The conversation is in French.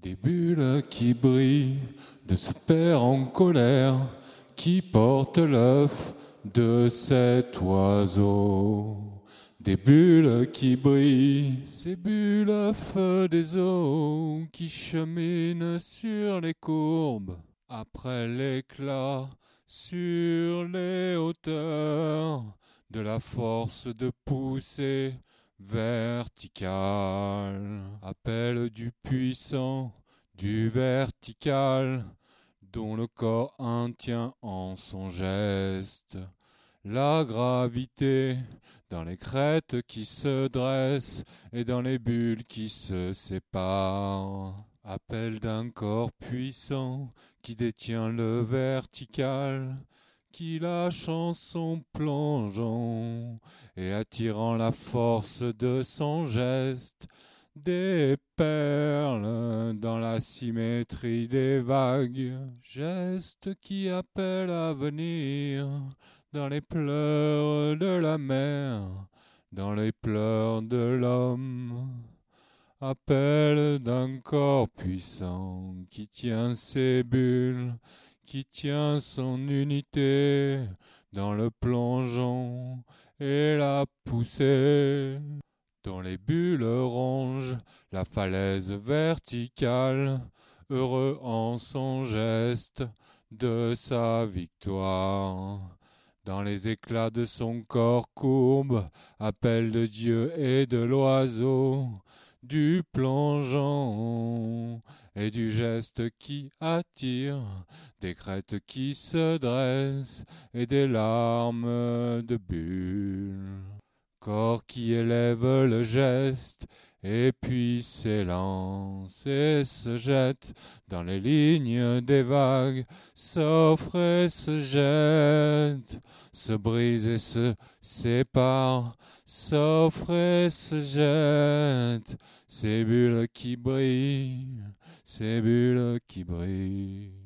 Des bulles qui brillent de ce père en colère qui porte l'œuf de cet oiseau. Des bulles qui brillent, ces bulles feu des eaux qui cheminent sur les courbes, après l'éclat sur les hauteurs de la force de pousser verticale. Appel du puissant, du vertical, dont le corps tient en son geste. La gravité dans les crêtes qui se dressent et dans les bulles qui se séparent. Appel d'un corps puissant qui détient le vertical, qui lâche en son plongeon et attirant la force de son geste des perles dans la symétrie des vagues, geste qui appelle à venir dans les pleurs de la mer, dans les pleurs de l'homme. Appel d'un corps puissant qui tient ses bulles, qui tient son unité dans le plongeon et la poussée, dont les bulles rongent la falaise verticale, heureux en son geste de sa victoire. Dans les éclats de son corps courbe, appel de Dieu et de l'oiseau, du plongeon et du geste qui attire, des crêtes qui se dressent et des larmes de bulles. Corps qui élève le geste et puis s'élance et se jette dans les lignes des vagues, s'offre et se jette, se brise et se sépare, s'offre et se jette, ces bulles qui brillent, ces bulles qui brillent.